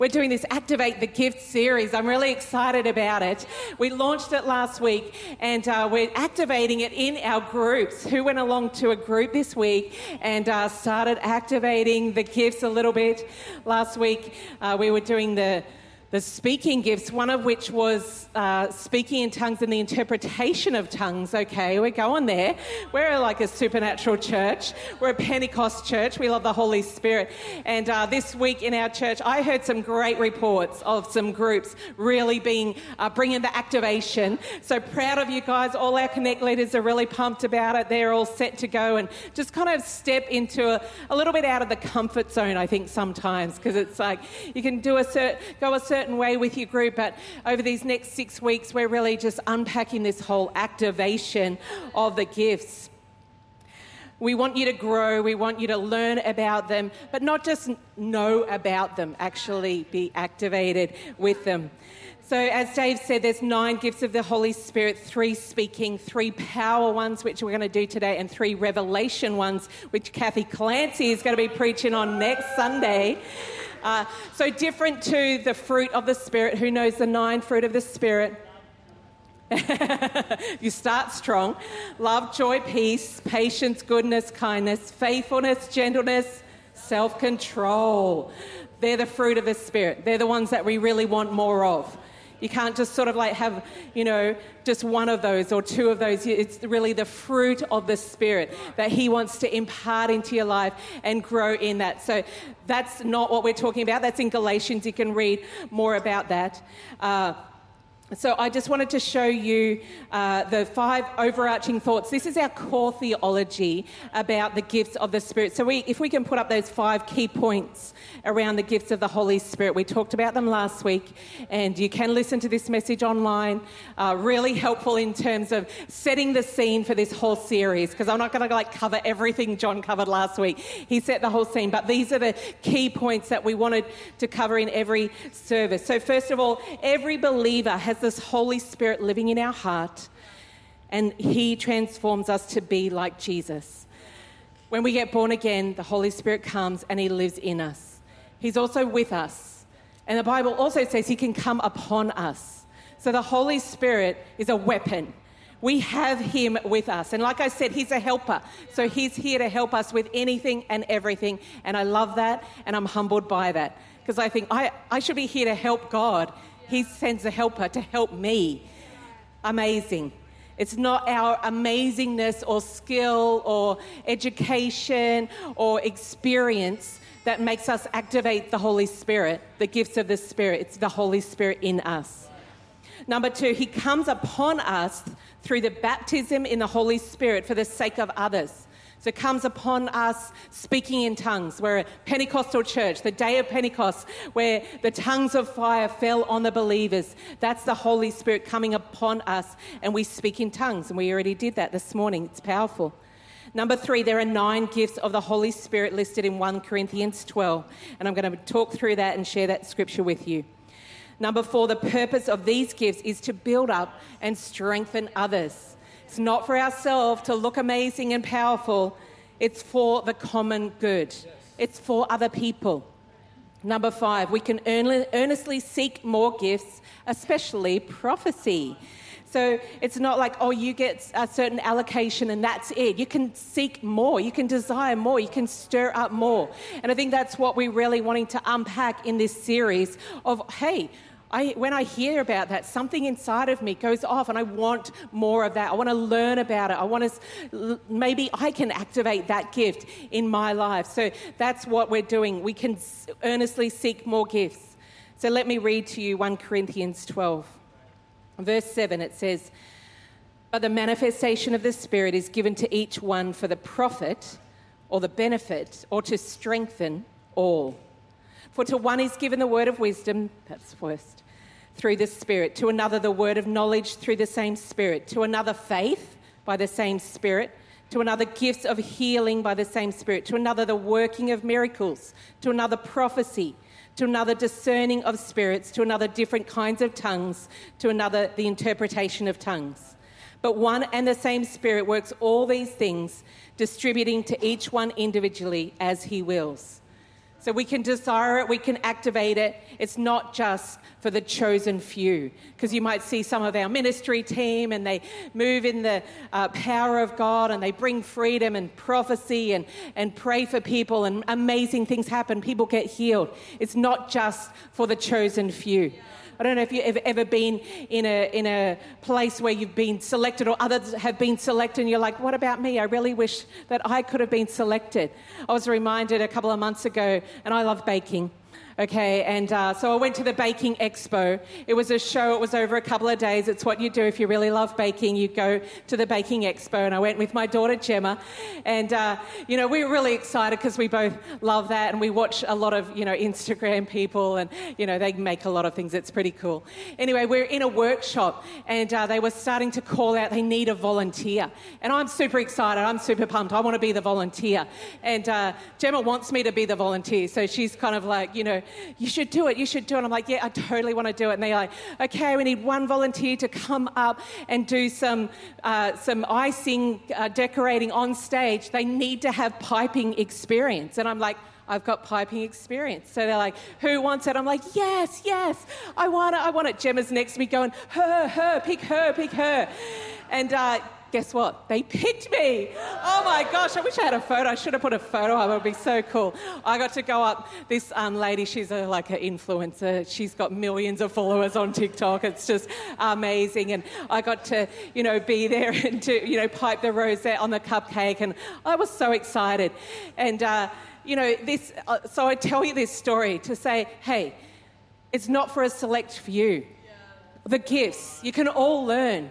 We're doing this Activate the Gift series. I'm really excited about it. We launched it last week and we're activating it in our groups. Who went along to a group this week and started activating the gifts a little bit? Last week we were doing the speaking gifts, one of which was speaking in tongues and the interpretation of tongues. Okay, we're going there. We're like a supernatural church. We're a Pentecost church. We love the Holy Spirit. And this week in our church, I heard some great reports of some groups really bringing the activation. So proud of you guys. All our Connect leaders are really pumped about it. They're all set to go and just kind of step into a little bit out of the comfort zone, I think, sometimes, because it's like you can go a certain way with your group, but over these next 6 weeks we're really just unpacking this whole activation of the gifts. We want you to grow, we want you to learn about them, but not just know about them, actually be activated with them. So as Dave said, there's 9 gifts of the Holy Spirit, 3 speaking, 3 power ones, which we're going to do today, and 3 revelation ones, which Kathy Clancy is going to be preaching on next Sunday. So different to the fruit of the Spirit. Who knows the 9 fruit of the Spirit? You start strong. Love, joy, peace, patience, goodness, kindness, faithfulness, gentleness, self-control. They're the fruit of the Spirit. They're the ones that we really want more of. You can't just sort of like have, just one of those or 2 of those. It's really the fruit of the Spirit that He wants to impart into your life and grow in that. So that's not what we're talking about. That's in Galatians. You can read more about that. So I just wanted to show you the 5 overarching thoughts. This is our core theology about the gifts of the Spirit. So if we can put up those 5 key points around the gifts of the Holy Spirit. We talked about them last week, and you can listen to this message online. Really helpful in terms of setting the scene for this whole series, because I'm not going to cover everything John covered last week. He set the whole scene, but these are the key points that we wanted to cover in every service. So first of all, every believer has this Holy Spirit living in our heart, and He transforms us to be like Jesus. When we get born again, the Holy Spirit comes and He lives in us. He's also with us. And the Bible also says He can come upon us. So the Holy Spirit is a weapon. We have Him with us. And like I said, He's a helper. So He's here to help us with anything and everything. And I love that, and I'm humbled by that. Because I think I should be here to help God. He sends a helper to help me. Amazing. It's not our amazingness or skill or education or experience that makes us activate the Holy Spirit, the gifts of the Spirit. It's the Holy Spirit in us. Number 2, He comes upon us through the baptism in the Holy Spirit for the sake of others. So it comes upon us speaking in tongues. We're a Pentecostal church, the day of Pentecost, where the tongues of fire fell on the believers. That's the Holy Spirit coming upon us, and we speak in tongues. And we already did that this morning. It's powerful. Number 3, there are 9 gifts of the Holy Spirit listed in 1 Corinthians 12. And I'm going to talk through that and share that scripture with you. Number 4, the purpose of these gifts is to build up and strengthen others. It's not for ourselves to look amazing and powerful. It's for the common good. It's for other people. Number 5, we can earnestly seek more gifts, especially prophecy. So it's not like, you get a certain allocation and that's it. You can seek more. You can desire more. You can stir up more. And I think that's what we're really wanting to unpack in this series of, hey, when I hear about that, something inside of me goes off and I want more of that. I want to learn about it. Maybe I can activate that gift in my life. So that's what we're doing. We can earnestly seek more gifts. So let me read to you 1 Corinthians 12. Verse 7, it says, "But the manifestation of the Spirit is given to each one for the profit or the benefit or to strengthen all. For to one is given the word of wisdom," that's first, "through the Spirit. To another the word of knowledge through the same Spirit. To another faith by the same Spirit. To another gifts of healing by the same Spirit. To another the working of miracles. To another prophecy. To another discerning of spirits. To another different kinds of tongues. To another the interpretation of tongues. But one and the same Spirit works all these things, distributing to each one individually as He wills." So we can desire it, we can activate it. It's not just for the chosen few. Because you might see some of our ministry team and they move in the power of God and they bring freedom and prophecy and pray for people and amazing things happen. People get healed. It's not just for the chosen few. I don't know if you've ever been in a place where you've been selected or others have been selected and you're like, what about me? I really wish that I could have been selected. I was reminded a couple of months ago, and I love baking. Okay, and so I went to the Baking Expo. It was a show, it was over a couple of days. It's what you do if you really love baking. You go to the Baking Expo, and I went with my daughter Gemma. And, we were really excited because we both love that, and we watch a lot of, Instagram people, and, they make a lot of things. It's pretty cool. Anyway, we're in a workshop, and they were starting to call out they need a volunteer. And I'm super excited. I'm super pumped. I want to be the volunteer. And Gemma wants me to be the volunteer, so she's kind of like, you should do it. And I'm like, yeah, I totally want to do it. And they're like, okay, we need one volunteer to come up and do some icing decorating on stage. They need to have piping experience. And I'm like, I've got piping experience. So they're like, who wants it? I'm like, yes, I want it. Gemma's next to me going, pick her. And guess what? They picked me. Oh my gosh, I wish I had a photo. I should have put a photo up. It would be so cool. I got to go up. This lady, she's like an influencer. She's got millions of followers on TikTok. It's just amazing. And I got to, be there and to, pipe the rosette on the cupcake. And I was so excited. And, so I tell you this story to say, hey, it's not for a select few. The gifts, you can all learn.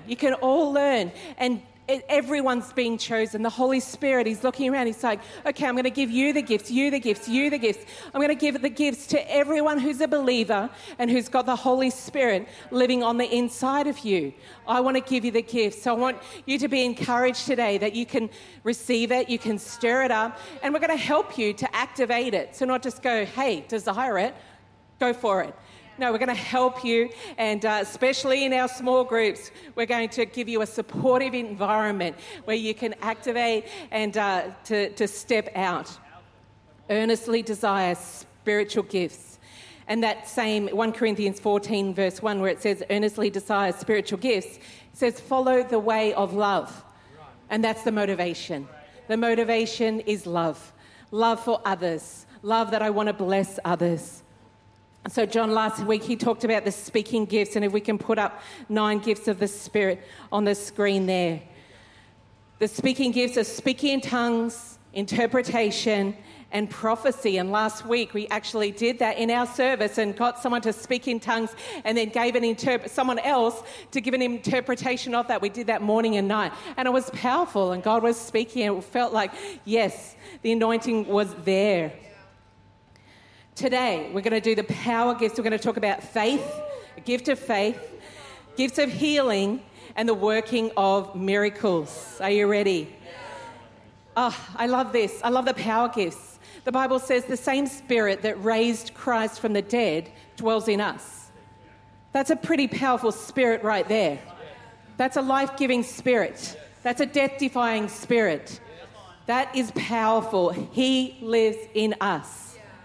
And everyone's being chosen. The Holy Spirit, he's looking around. He's like, okay, I'm going to give you the gifts, you the gifts. I'm going to give the gifts to everyone who's a believer and who's got the Holy Spirit living on the inside of you. I want to give you the gifts. So I want you to be encouraged today that you can receive it, you can stir it up, and we're going to help you to activate it. So not just go, hey, desire it, go for it. No, we're going to help you, and especially in our small groups, we're going to give you a supportive environment where you can activate and to step out. Earnestly desire spiritual gifts. And that same 1 Corinthians 14 verse 1 where it says earnestly desire spiritual gifts, it says follow the way of love. And that's the motivation. The motivation is love. Love for others. Love that I want to bless others. So John last week, he talked about the speaking gifts, and if we can put up 9 gifts of the Spirit on the screen there. The speaking gifts are speaking in tongues, interpretation, and prophecy. And last week, we actually did that in our service and got someone to speak in tongues and then gave someone else to give an interpretation of that. We did that morning and night. And it was powerful, and God was speaking, and it felt like, yes, the anointing was there. Today, we're going to do the power gifts. We're going to talk about faith, a gift of faith, gifts of healing, and the working of miracles. Are you ready? Oh, I love this. I love the power gifts. The Bible says the same Spirit that raised Christ from the dead dwells in us. That's a pretty powerful spirit right there. That's a life-giving spirit. That's a death-defying spirit. That is powerful. He lives in us.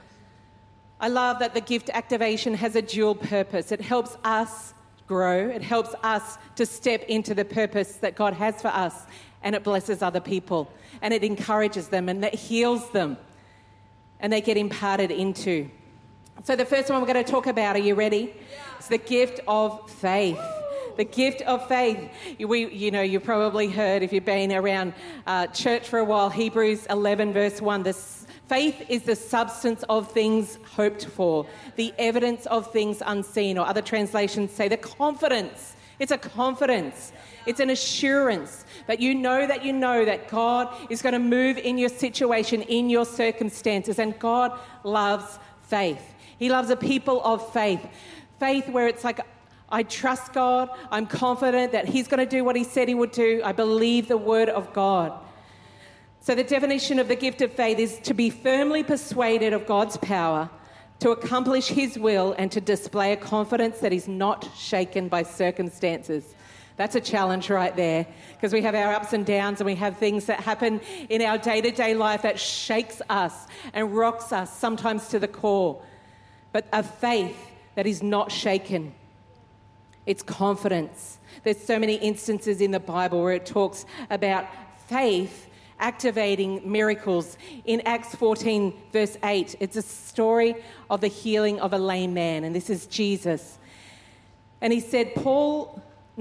I love that the gift activation has a dual purpose. It helps us grow. It helps us to step into the purpose that God has for us, and it blesses other people, and it encourages them, and it heals them, and they get imparted into. So the first one we're going to talk about, are you ready? It's the gift of faith. The gift of faith. You've probably heard, if you've been around church for a while, Hebrews 11 verse 1, faith is the substance of things hoped for, the evidence of things unseen, or other translations say the confidence. It's a confidence. It's an assurance that you know that God is going to move in your situation, in your circumstances, and God loves faith. He loves a people of faith. Faith where it's like, I trust God, I'm confident that He's going to do what He said He would do, I believe the word of God. So the definition of the gift of faith is to be firmly persuaded of God's power, to accomplish His will, and to display a confidence that is not shaken by circumstances. That's a challenge right there, because we have our ups and downs and we have things that happen in our day-to-day life that shakes us and rocks us, sometimes to the core. But a faith that is not shaken. It's confidence. There's so many instances in the Bible where it talks about faith activating miracles. In Acts 14, verse 8, it's a story of the healing of a lame man, and this is Jesus. And he said, Paul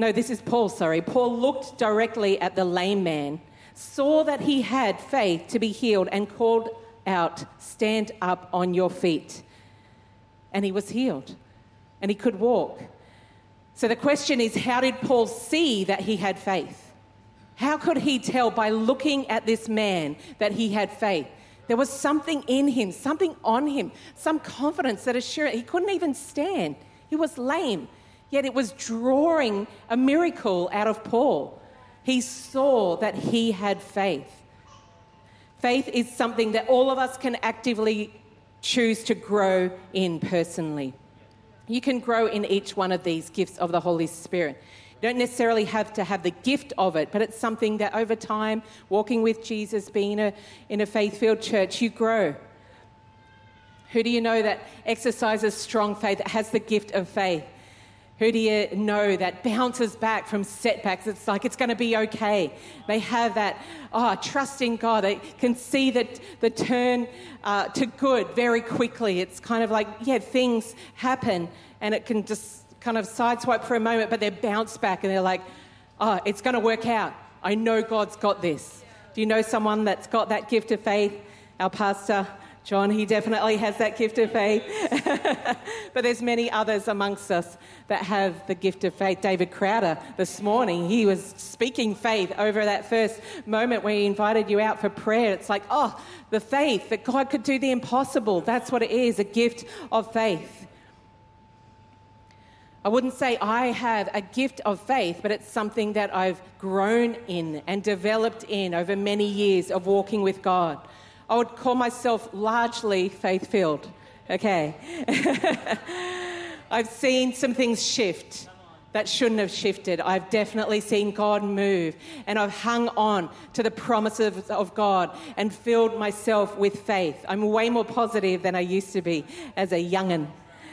looked directly at the lame man, saw that he had faith to be healed, and called out, "Stand up on your feet." And he was healed, and he could walk. So the question is, how did Paul see that he had faith? How could he tell by looking at this man that he had faith? There was something in him, something on him, some confidence that assured. He couldn't even stand. He was lame, yet it was drawing a miracle out of Paul. He saw that he had faith. Faith is something that all of us can actively choose to grow in personally. You can grow in each one of these gifts of the Holy Spirit. You don't necessarily have to have the gift of it, but it's something that over time, walking with Jesus, being in a faith-filled church, you grow. Who do you know that exercises strong faith, that has the gift of faith? Who do you know that bounces back from setbacks? It's like it's going to be okay. They have that, trust in God. They can see the turn to good very quickly. It's kind of like, things happen and it can just kind of sideswipe for a moment, but they bounce back and they're like, it's going to work out. I know God's got this. Do you know someone that's got that gift of faith? Our pastor, John, he definitely has that gift of faith. But there's many others amongst us that have the gift of faith. David Crowder, this morning, he was speaking faith over that first moment where he invited you out for prayer. It's like, the faith that God could do the impossible. That's what it is, a gift of faith. I wouldn't say I have a gift of faith, but it's something that I've grown in and developed in over many years of walking with God. I would call myself largely faith-filled, okay? I've seen some things shift that shouldn't have shifted. I've definitely seen God move, and I've hung on to the promises of God and filled myself with faith. I'm way more positive than I used to be as a young'un.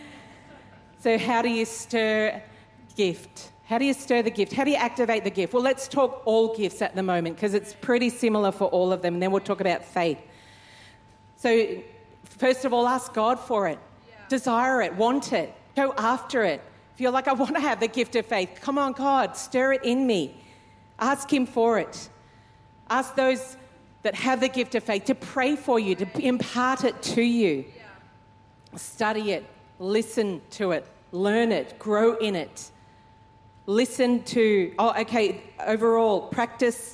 So how do you stir gift? How do you stir the gift? How do you activate the gift? Well, let's talk all gifts at the moment because it's pretty similar for all of them, and then we'll talk about faith. So first of all, ask God for it. Yeah. Desire it, want it, go after it. If you're like, I want to have the gift of faith, come on, God, stir it in me. Ask him for it. Ask those that have the gift of faith to pray for you, to impart it to you. Yeah. Study it, listen to it, learn it, grow in it. Listen to, overall, practice.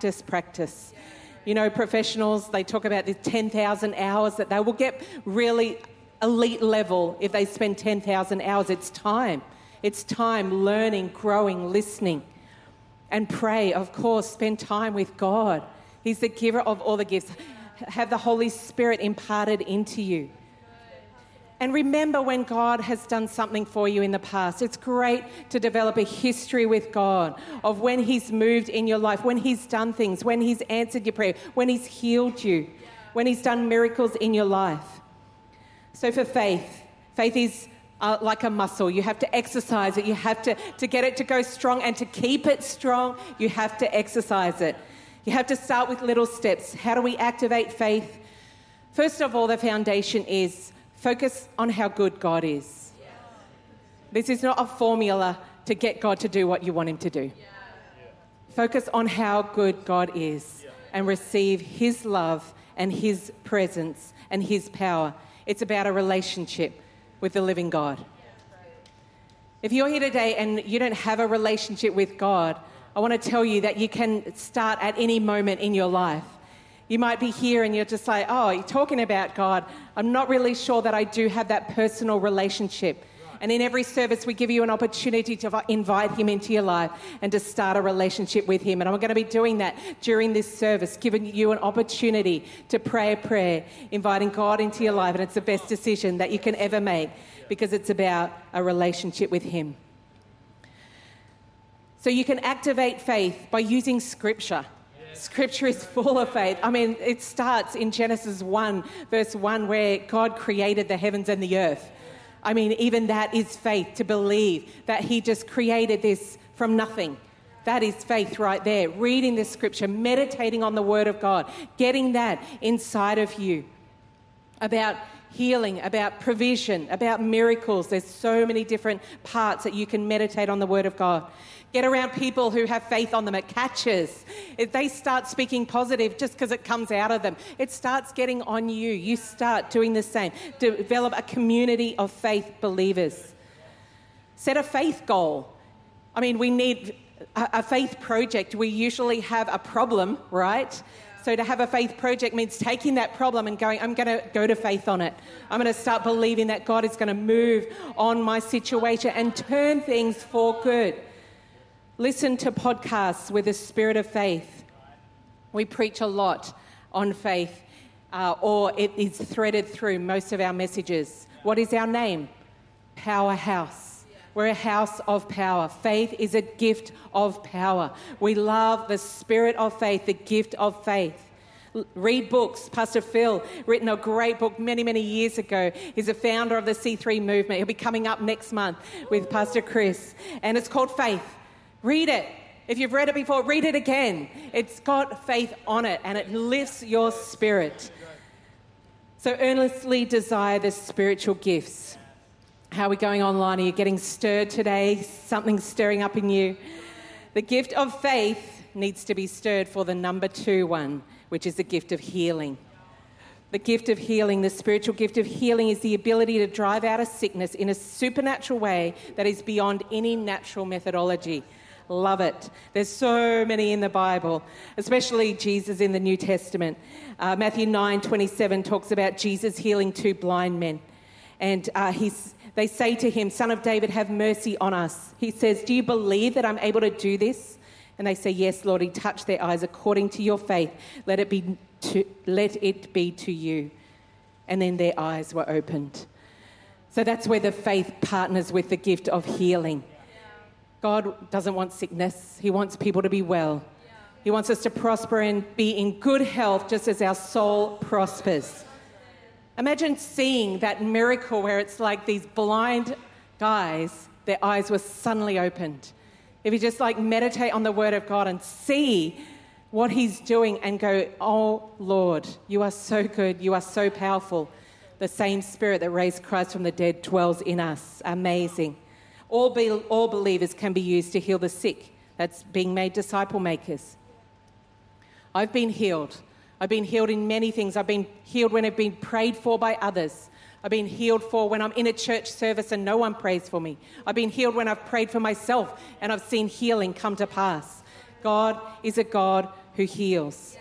You know, professionals, they talk about the 10,000 hours that they will get really elite level if they spend 10,000 hours. It's time. It's time learning, growing, listening. And pray, of course, spend time with God. He's the giver of all the gifts. Have the Holy Spirit imparted into you. And remember when God has done something for you in the past. It's great to develop a history with God of when he's moved in your life, when he's done things, when he's answered your prayer, when he's healed you, when he's done miracles in your life. So for faith is like a muscle. You have to exercise it. You have to get it to go strong, and to keep it strong, you have to exercise it. You have to start with little steps. How do we activate faith? First of all, the foundation is focus on how good God is. Yeah. This is not a formula to get God to do what you want him to do. Yeah. Focus on how good God is and receive his love and his presence and his power. It's about a relationship with the living God. If you're here today and you don't have a relationship with God, I want to tell you that you can start at any moment in your life. You might be here and you're just like, you're talking about God. I'm not really sure that I do have that personal relationship. Right. And in every service, we give you an opportunity to invite him into your life and to start a relationship with him. And I'm going to be doing that during this service, giving you an opportunity to pray a prayer, inviting God into your life. And it's the best decision that you can ever make because it's about a relationship with him. So you can activate faith by using Scripture. Scripture is full of faith. I mean, it starts in Genesis 1, verse 1, where God created the heavens and the earth. I mean, even that is faith, to believe that he just created this from nothing. That is faith right there. Reading the Scripture, meditating on the Word of God, getting that inside of you. About healing, about provision, about miracles. There's so many different parts that you can meditate on the Word of God. Get around people who have faith on them. It catches. If they start speaking positive just because it comes out of them, it starts getting on you. You start doing the same. Develop a community of faith believers. Set a faith goal. I mean, we need a faith project. We usually have a problem, right? So to have a faith project means taking that problem and going, I'm going to go to faith on it. I'm going to start believing that God is going to move on my situation and turn things for good. Listen to podcasts with a spirit of faith. We preach a lot on faith, or it is threaded through most of our messages. What is our name? Powerhouse. We're a house of power. Faith is a gift of power. We love the spirit of faith, the gift of faith. Read books. Pastor Phil written a great book many, many years ago. He's a founder of the C3 movement. He'll be coming up next month with Pastor Chris. And it's called Faith. Read it. If you've read it before, read it again. It's got faith on it and it lifts your spirit. So earnestly desire the spiritual gifts. How are we going online? Are you getting stirred today? Something stirring up in you? The gift of faith needs to be stirred for the number 2 one, which is the gift of healing. The gift of healing, the spiritual gift of healing, is the ability to drive out a sickness in a supernatural way that is beyond any natural methodology. Love it. There's so many in the Bible, especially Jesus in the New Testament. Matthew 9:27 talks about Jesus healing 2 blind men. And they say to him, "Son of David, have mercy on us." He says, "Do you believe that I'm able to do this?" And they say, "Yes, Lord." He touched their eyes. "According to your faith, let it be to you." And then their eyes were opened. So that's where the faith partners with the gift of healing. God doesn't want sickness. He wants people to be well. He wants us to prosper and be in good health just as our soul prospers. Imagine seeing that miracle where it's like these blind guys, their eyes were suddenly opened. If you just meditate on the Word of God and see what he's doing and go, "Oh Lord, you are so good. You are so powerful." The same Spirit that raised Christ from the dead dwells in us. Amazing. All believers can be used to heal the sick. That's being made disciple makers. I've been healed. I've been healed in many things. I've been healed when I've been prayed for by others. I've been healed for when I'm in a church service and no one prays for me. I've been healed when I've prayed for myself and I've seen healing come to pass. God is a God who heals.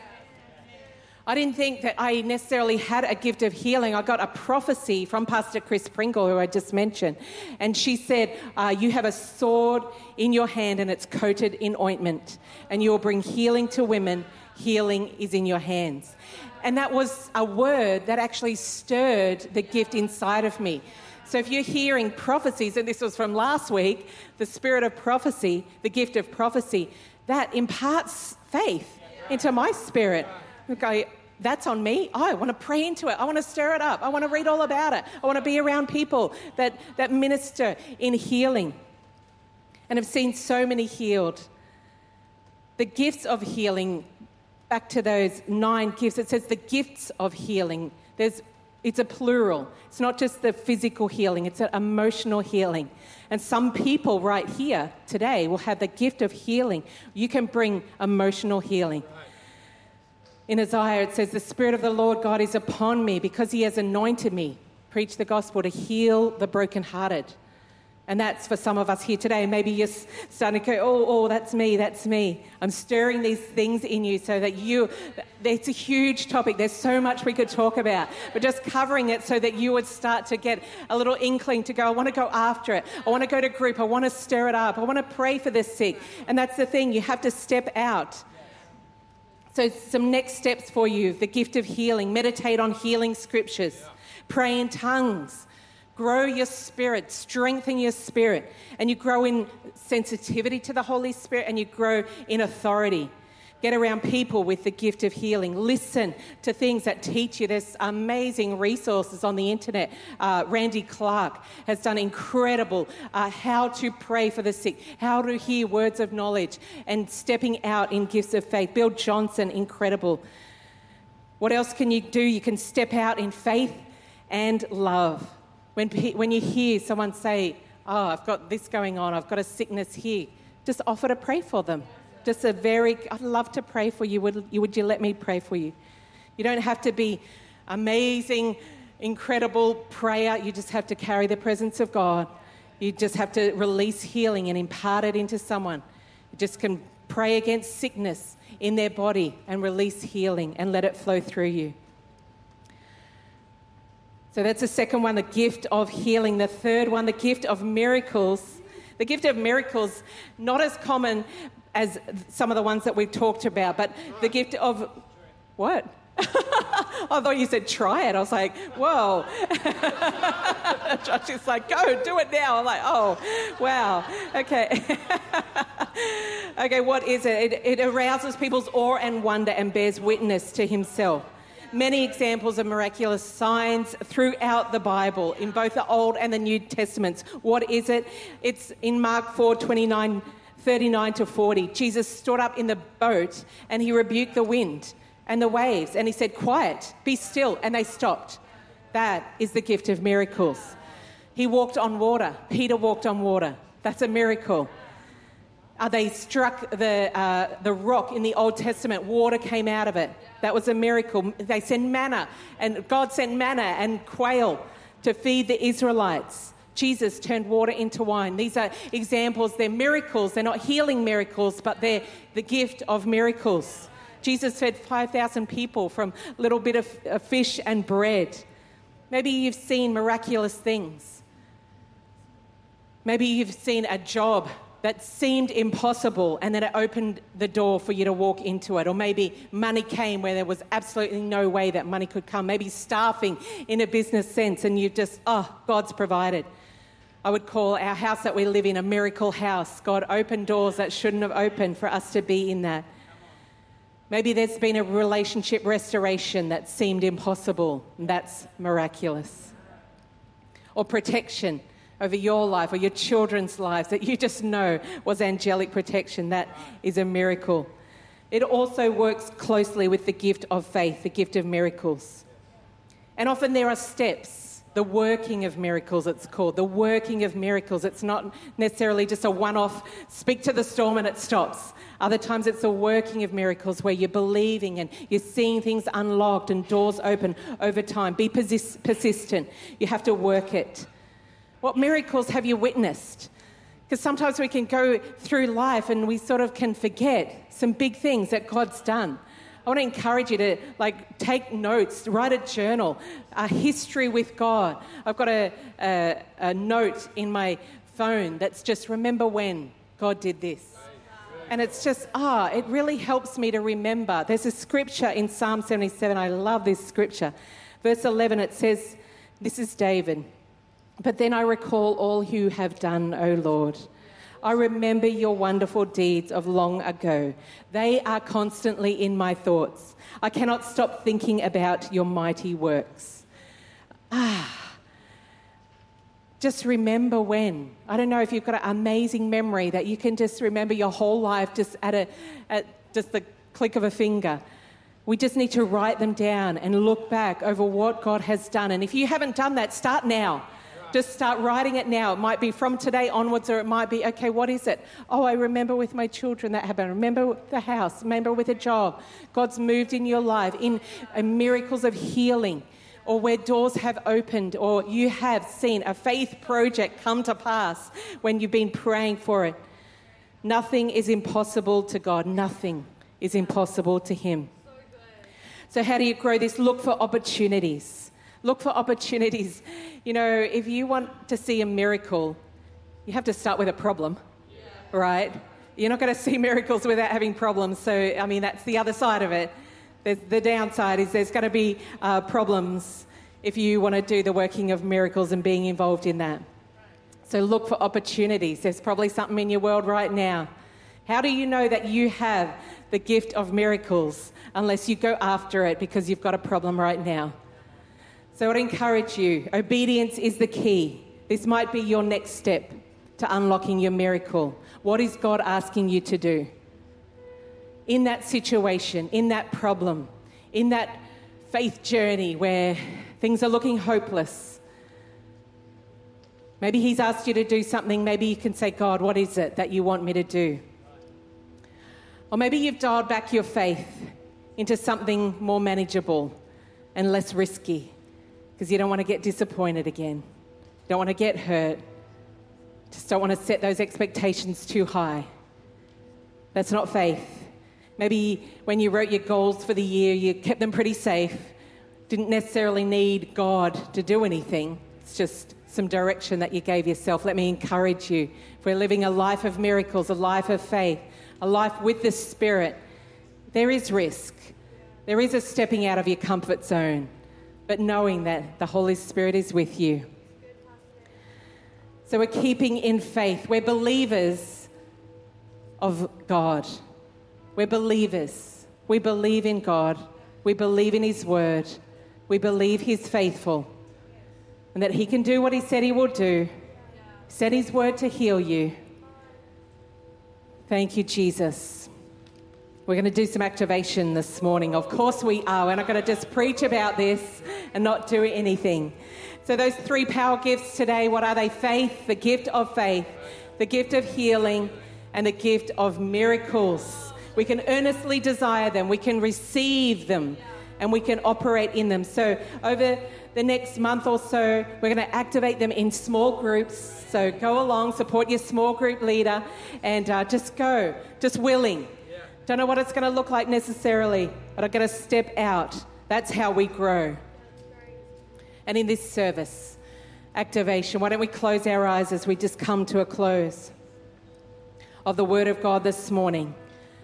I didn't think that I necessarily had a gift of healing. I got a prophecy from Pastor Chris Pringle, who I just mentioned. And she said, "You have a sword in your hand and it's coated in ointment. And you will bring healing to women. Healing is in your hands." And that was a word that actually stirred the gift inside of me. So if you're hearing prophecies, and this was from last week, the spirit of prophecy, the gift of prophecy, that imparts faith into my spirit. Okay, that's on me. I want to pray into it. I want to stir it up. I want to read all about it. I want to be around people that minister in healing. And I've seen so many healed. The gifts of healing, back to those 9 gifts, it says the gifts of healing. It's a plural. It's not just the physical healing, it's an emotional healing. And some people right here today will have the gift of healing. You can bring emotional healing. In Isaiah, it says, "The Spirit of the Lord God is upon me because he has anointed me, preach the gospel, to heal the brokenhearted." And that's for some of us here today. Maybe you're starting to go, oh, that's me. I'm stirring these things in you so that it's a huge topic. There's so much we could talk about. But just covering it so that you would start to get a little inkling to go, I want to go after it. I want to go to group. I want to stir it up. I want to pray for the sick. And that's the thing. You have to step out. So some next steps for you, the gift of healing. Meditate on healing scriptures. Pray in tongues. Grow your spirit, strengthen your spirit, and you grow in sensitivity to the Holy Spirit, and you grow in authority. Get around people with the gift of healing. Listen to things that teach you. There's amazing resources on the internet. Randy Clark has done incredible how to pray for the sick, how to hear words of knowledge, and stepping out in gifts of faith. Bill Johnson, incredible. What else can you do? You can step out in faith and love. When you hear someone say, oh, I've got this going on, I've got a sickness here, just offer to pray for them. I'd love to pray for you. Would you let me pray for you? You don't have to be amazing, incredible prayer. You just have to carry the presence of God. You just have to release healing and impart it into someone. You just can pray against sickness in their body and release healing and let it flow through you. So that's the second one, the gift of healing. The third one, the gift of miracles. The gift of miracles, not as common as some of the ones that we've talked about, but the gift of... What? I thought you said try it. I was like, whoa. Josh is like, go, do it now. I'm like, oh, wow. Okay. Okay, what is it? It arouses people's awe and wonder and bears witness to himself. Many examples of miraculous signs throughout the Bible, in both the Old and the New Testaments. What is it? It's in Mark 4:39 to 40. Jesus stood up in the boat and he rebuked the wind and the waves, and he said, quiet, be still, and they stopped. That is the gift of miracles. He walked on water. Peter walked on water. That's a miracle. They struck the rock in the Old Testament. Water came out of it. That was a miracle. They sent manna, and God sent manna and quail to feed the Israelites. Jesus turned water into wine. These are examples. They're miracles. They're not healing miracles, but they're the gift of miracles. Jesus fed 5,000 people from a little bit of fish and bread. Maybe you've seen miraculous things. Maybe you've seen a job that seemed impossible and then it opened the door for you to walk into it. Or maybe money came where there was absolutely no way that money could come. Maybe staffing in a business sense, and you've just, God's provided. I would call our house that we live in a miracle house. God opened doors that shouldn't have opened for us to be in that. Maybe there's been a relationship restoration that seemed impossible, and that's miraculous. Or protection over your life or your children's lives that you just know was angelic protection. That is a miracle. It also works closely with the gift of faith, the gift of miracles. And often there are steps, the working of miracles it's called, the working of miracles. It's not necessarily just a one-off, speak to the storm and it stops. Other times it's a working of miracles where you're believing and you're seeing things unlocked and doors open over time. Be persistent. You have to work it. What miracles have you witnessed? Because sometimes we can go through life and we sort of can forget some big things that God's done. I want to encourage you to take notes, write a journal, a history with God. I've got a note in my phone that's just remember when God did this. And it's just, it really helps me to remember. There's a scripture in Psalm 77. I love this scripture. Verse 11, it says, this is David. But then I recall all you have done, O Lord. I remember your wonderful deeds of long ago. They are constantly in my thoughts. I cannot stop thinking about your mighty works. Just remember when. I don't know if you've got an amazing memory that you can just remember your whole life just at just the click of a finger. We just need to write them down and look back over what God has done. And if you haven't done that, start now. Just start writing it now. It might be from today onwards, or it might be, okay, what is it? I remember with my children that happened. Remember the house. Remember with a job. God's moved in your life in miracles of healing, or where doors have opened, or you have seen a faith project come to pass when you've been praying for it. Nothing is impossible to God. Nothing is impossible to him. So how do you grow this? Look for opportunities. Look for opportunities. You know, if you want to see a miracle, you have to start with a problem, right? You're not going to see miracles without having problems. So, that's the other side of it. The downside is there's going to be problems. if you want to do the working of miracles and being involved in that. So look for opportunities. There's probably something in your world right now. How do you know that you have the gift of miracles unless you go after it because you've got a problem right now? So I'd encourage you, obedience is the key. This might be your next step to unlocking your miracle. What is God asking you to do? In that situation, in that problem, in that faith journey where things are looking hopeless, maybe he's asked you to do something. Maybe you can say, God, what is it that you want me to do? Or maybe you've dialed back your faith into something more manageable and less risky because you don't want to get disappointed again. You don't want to get hurt. Just don't want to set those expectations too high. That's not faith. Maybe when you wrote your goals for the year, you kept them pretty safe. Didn't necessarily need God to do anything. It's just some direction that you gave yourself. Let me encourage you. If we're living a life of miracles, a life of faith, a life with the Spirit, there is risk. There is a stepping out of your comfort zone, but knowing that the Holy Spirit is with you. So we're keeping in faith. We're believers of God. We're believers. We believe in God. We believe in His Word. We believe He's faithful and that He can do what He said He will do. He said His Word to heal you. Thank you, Jesus. We're going to do some activation this morning. Of course we are. We're not going to just preach about this and not do anything. So those 3 power gifts today, what are they? Faith, the gift of faith, the gift of healing, and the gift of miracles. We can earnestly desire them. We can receive them, and we can operate in them. So over the next month or so, we're going to activate them in small groups. So go along, support your small group leader, and just go, just willing. Don't know what it's going to look like necessarily, but I'm going to step out. That's how we grow. And in this service, activation, why don't we close our eyes as we just come to a close of the Word of God this morning.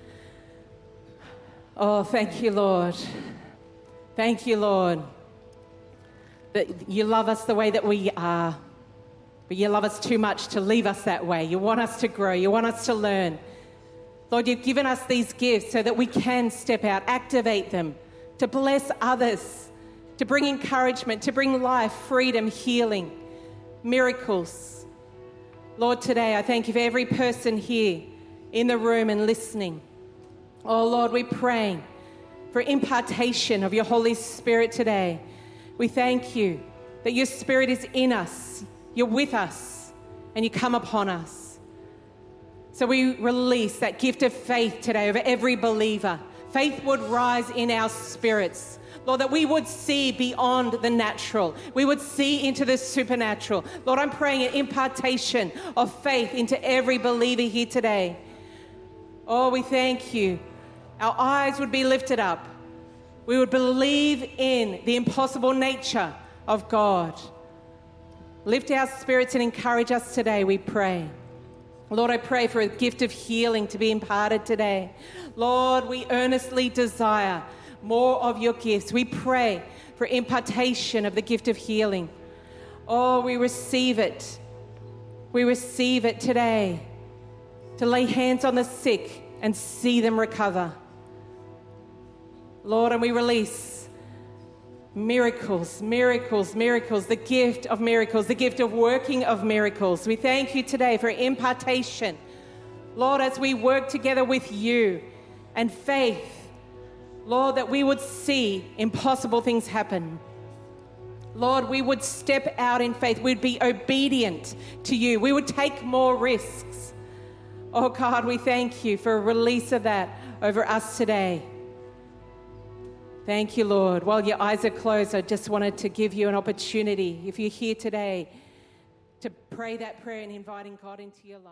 Oh, thank you, Lord. Thank you, Lord, that you love us the way that we are, but you love us too much to leave us that way. You want us to grow. You want us to learn. Lord, you've given us these gifts so that we can step out, activate them, to bless others, to bring encouragement, to bring life, freedom, healing, miracles. Lord, today I thank you for every person here in the room and listening. Oh, Lord, we're praying for impartation of your Holy Spirit today. We thank you that your Spirit is in us, you're with us, and you come upon us. So we release that gift of faith today over every believer. Faith would rise in our spirits. Lord, that we would see beyond the natural. We would see into the supernatural. Lord, I'm praying an impartation of faith into every believer here today. Oh, we thank you. Our eyes would be lifted up. We would believe in the impossible nature of God. Lift our spirits and encourage us today, we pray. Lord, I pray for a gift of healing to be imparted today. Lord, we earnestly desire more of your gifts. We pray for impartation of the gift of healing. Oh, we receive it. We receive it today to lay hands on the sick and see them recover. Lord, and we release miracles, miracles, miracles, the gift of miracles, the gift of working of miracles. We thank you today for impartation. Lord, as we work together with you and faith, Lord, that we would see impossible things happen. Lord, we would step out in faith. We'd be obedient to you. We would take more risks. Oh God, we thank you for a release of that over us today. Thank you, Lord. While your eyes are closed, I just wanted to give you an opportunity, if you're here today, to pray that prayer and inviting God into your life.